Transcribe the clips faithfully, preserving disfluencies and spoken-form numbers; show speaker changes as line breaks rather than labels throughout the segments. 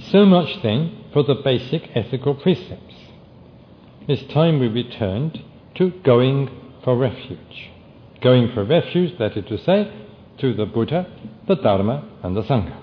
So much then for the basic ethical precepts. It's time we returned to going for refuge. Going for refuge, that is to say, to the Buddha, the Dharma and the Sangha.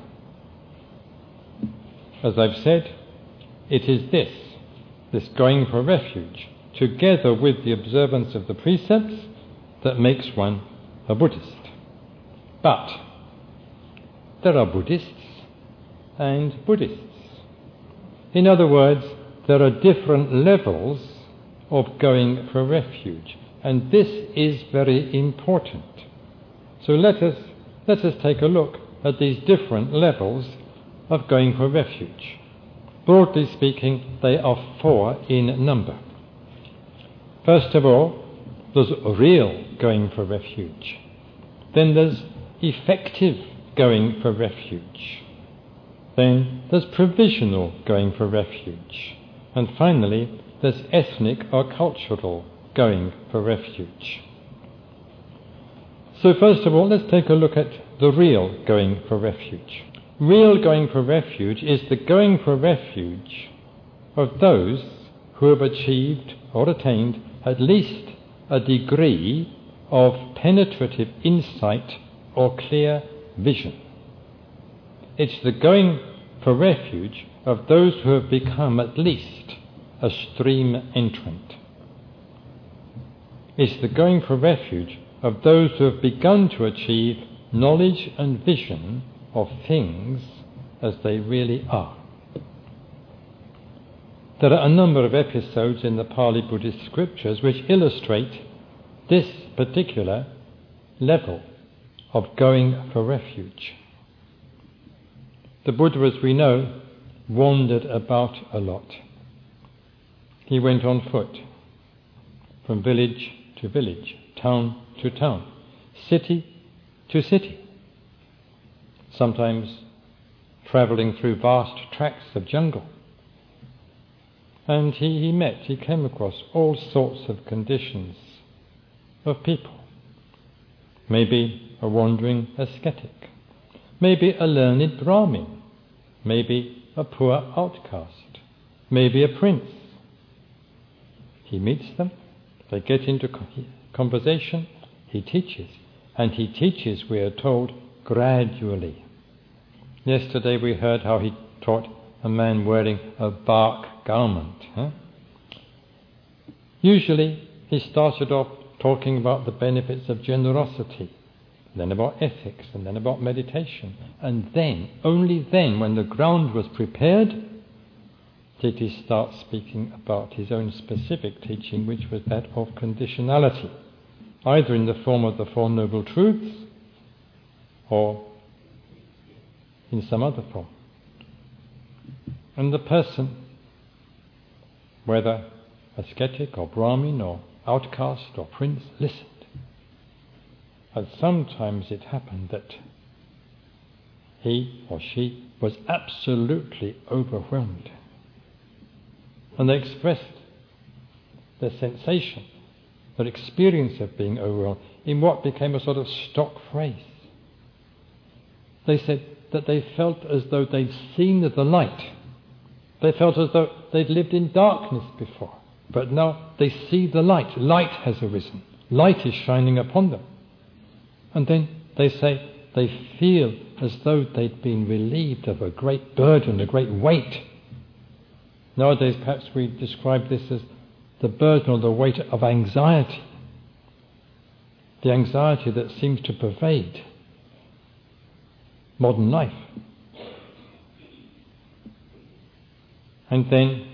As I've said, it is this, this going for refuge, together with the observance of the precepts, that makes one a Buddhist. But there are Buddhists and Buddhists. In other words, there are different levels of going for refuge, and this is very important. So let us let us take a look at these different levels of going for refuge. Broadly speaking, they are four in number. First of all, there's real going for refuge. Then there's effective going for refuge. Then there's provisional going for refuge. And finally, there's ethnic or cultural going for refuge. So first of all, let's take a look at the real going for refuge. Real going for refuge is the going for refuge of those who have achieved or attained at least a degree of penetrative insight or clear vision. It's the going for refuge of those who have become at least a stream entrant. It's the going for refuge of those who have begun to achieve knowledge and vision of things as they really are. There are a number of episodes in the Pali Buddhist scriptures which illustrate this particular level of going for refuge. The Buddha, as we know, wandered about a lot. He went on foot, from village to village, town to town, city to city, sometimes travelling through vast tracts of jungle. And he, he met, he came across all sorts of conditions of people. Maybe a wandering ascetic, maybe a learned Brahmin, maybe a poor outcast, maybe a prince. He meets them, they get into conversation, he teaches, and he teaches, we are told, gradually. Yesterday we heard how he taught a man wearing a bark garment. Huh? Usually he started off talking about the benefits of generosity, then about ethics, and then about meditation. And then, only then, when the ground was prepared, did he start speaking about his own specific teaching, which was that of conditionality, either in the form of the Four Noble Truths or in some other form. And the person, whether ascetic or Brahmin or outcast or prince, listened. And sometimes it happened that he or she was absolutely overwhelmed. And they expressed their sensation, their experience of being overwhelmed, in what became a sort of stock phrase. They said that they felt as though they'd seen the light. They felt as though they'd lived in darkness before, but now they see the light. Light has arisen. Light is shining upon them. And then they say they feel as though they'd been relieved of a great burden, a great weight. Nowadays, perhaps we describe this as the burden or the weight of anxiety. The anxiety that seems to pervade modern life. And then,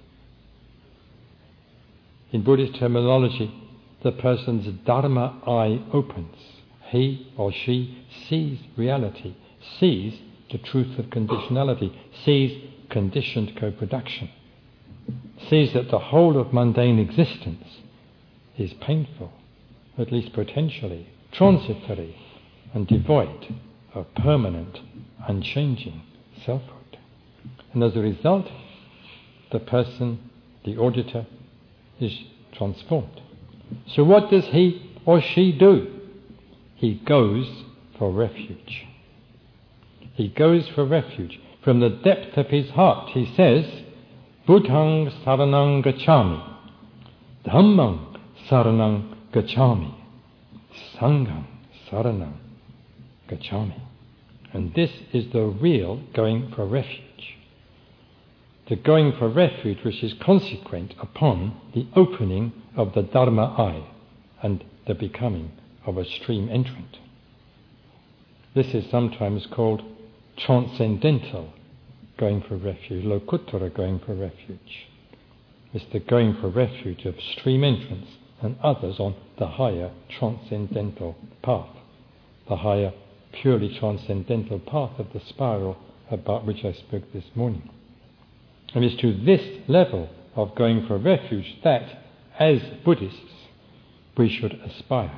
in Buddhist terminology, the person's dharma eye opens. He or she sees reality, sees the truth of conditionality, sees conditioned co-production, sees that the whole of mundane existence is painful, at least potentially, transitory, and devoid of permanent, unchanging selfhood. And as a result, the person, the auditor, is transformed. So what does he or she do? He goes for refuge. He goes for refuge from the depth of his heart, he says, Buddhang saranang gacchami, Dhammang saranang gacchami, Sanghang saranang gacchami. And this is the real going for refuge. The going for refuge which is consequent upon the opening of the Dharma eye and the becoming of a stream entrant. This is sometimes called transcendental going for refuge, lokuttara going for refuge. It's the going for refuge of stream entrants and others on the higher transcendental path, the higher purely transcendental path of the spiral about which I spoke this morning. And it's to this level of going for refuge that, as Buddhists, we should aspire.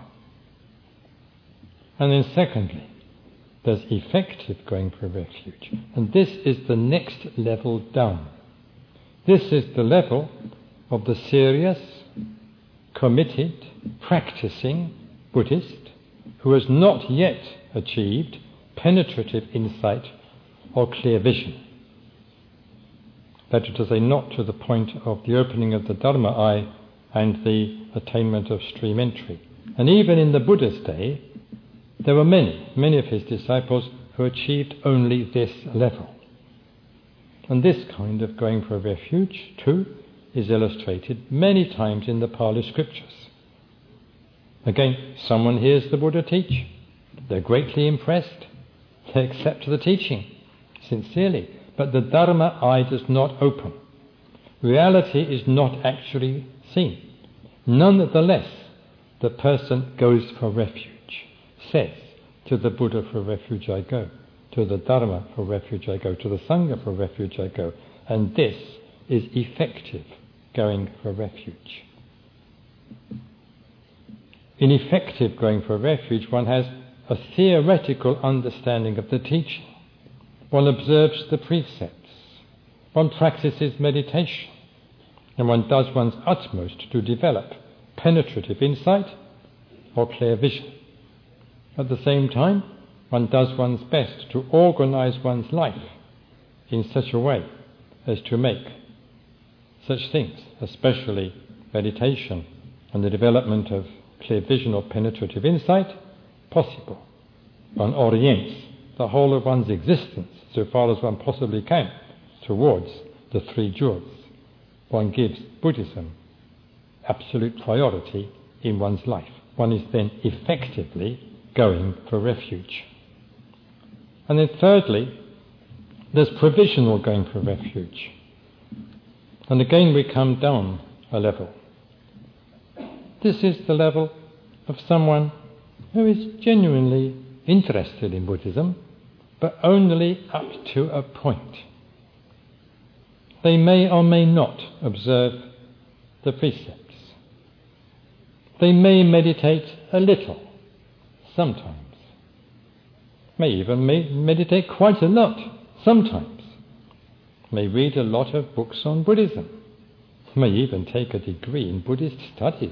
And then secondly, there's effective going for refuge. And this is the next level down. This is the level of the serious, committed, practicing Buddhist who has not yet achieved penetrative insight or clear vision. That is to say, not to the point of the opening of the Dharma eye and the attainment of stream entry. And even in the Buddha's day, there were many, many of his disciples who achieved only this level. And this kind of going for refuge, too, is illustrated many times in the Pali scriptures. Again, someone hears the Buddha teach, they're greatly impressed, they accept the teaching sincerely, but the Dharma eye does not open. Reality is not actually seen. Nonetheless, the person goes for refuge, says, to the Buddha for refuge I go, to the Dharma for refuge I go, to the Sangha for refuge I go. And this is effective going for refuge. In effective going for refuge, one has a theoretical understanding of the teaching. One observes the precepts. One practices meditation. And one does one's utmost to develop penetrative insight or clear vision. At the same time, one does one's best to organize one's life in such a way as to make such things, especially meditation and the development of clear vision or penetrative insight, possible. One orients the whole of one's existence, so far as one possibly can, towards the three jewels. One gives Buddhism absolute priority in one's life. One is then effectively going for refuge. And then thirdly, there's provisional going for refuge. And again we come down a level. This is the level of someone who is genuinely interested in Buddhism, but only up to a point. They may or may not observe the precepts. They may meditate a little, sometimes. May even may meditate quite a lot, sometimes. May read a lot of books on Buddhism. May even take a degree in Buddhist studies.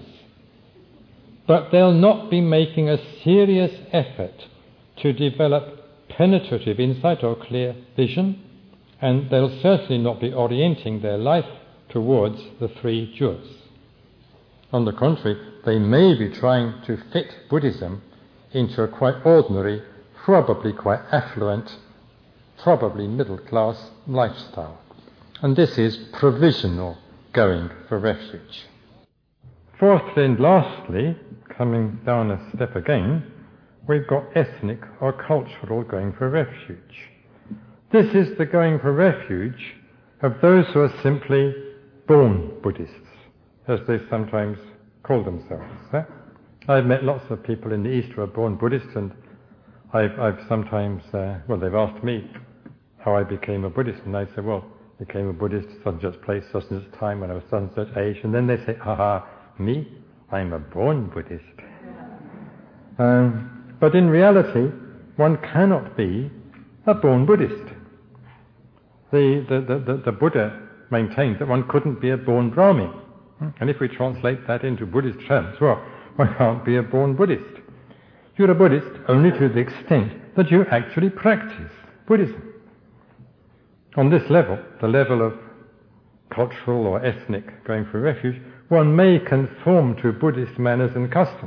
But they'll not be making a serious effort to develop penetrative insight or clear vision, and they'll certainly not be orienting their life towards the three jewels. On the contrary, they may be trying to fit Buddhism into a quite ordinary, probably quite affluent, probably middle-class lifestyle. And this is provisional going for refuge. Fourthly and lastly, coming down a step again, we've got ethnic or cultural going for refuge. This is the going for refuge of those who are simply born Buddhists, as they sometimes call themselves. Eh? I've met lots of people in the East who are born Buddhists, and I've, I've sometimes, uh, well, they've asked me how I became a Buddhist, and I say, well, I became a Buddhist at such and such place, such and such time, when I was such and such age, and then they say, haha, me? I'm a born Buddhist. Um, but in reality, one cannot be a born Buddhist. The, the, the, the, the Buddha maintained that one couldn't be a born Brahmin. And if we translate that into Buddhist terms, well, one can't be a born Buddhist. You're a Buddhist only to the extent that you actually practice Buddhism. On this level, the level of cultural or ethnic going for refuge, one may conform to Buddhist manners and customs,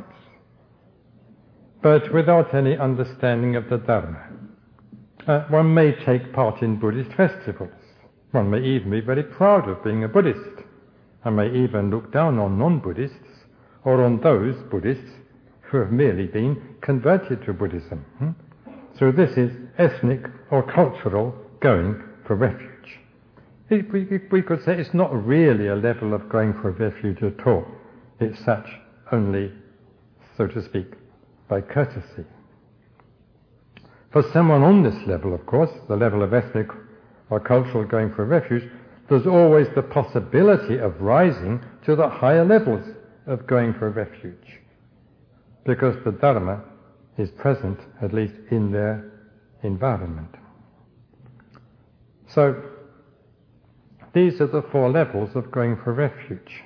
but without any understanding of the Dharma. Uh, one may take part in Buddhist festivals. One may even be very proud of being a Buddhist, and may even look down on non-Buddhists or on those Buddhists who have merely been converted to Buddhism. Hmm? So this is ethnic or cultural going for refuge. It, we, we could say it's not really a level of going for refuge at all. It's such only, so to speak, by courtesy. For someone on this level, of course, the level of ethnic or cultural going for refuge, there's always the possibility of rising to the higher levels of going for refuge, because the Dharma is present, at least in their environment. So, these are the four levels of going for refuge.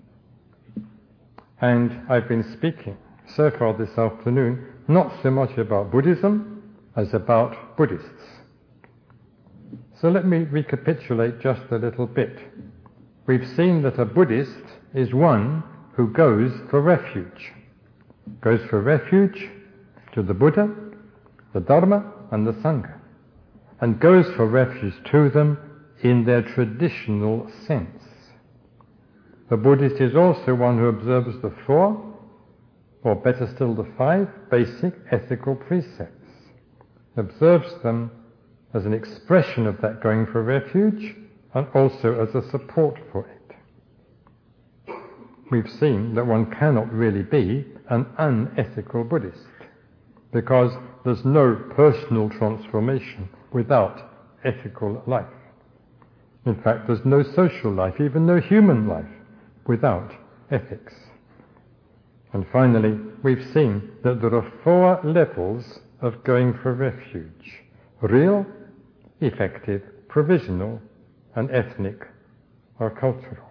And I've been speaking so far this afternoon not so much about Buddhism as about Buddhists. So let me recapitulate just a little bit. We've seen that a Buddhist is one who goes for refuge. Goes for refuge to the Buddha, the Dharma, and the Sangha, and goes for refuge to them in their traditional sense. The Buddhist is also one who observes the four, or better still the five, basic ethical precepts, observes them as an expression of that going for refuge, and also as a support for it. We've seen that one cannot really be an unethical Buddhist, because there's no personal transformation without ethical life. In fact, there's no social life, even no human life, without ethics. And finally, we've seen that there are four levels of going for refuge: real, effective, provisional, and ethnic or cultural.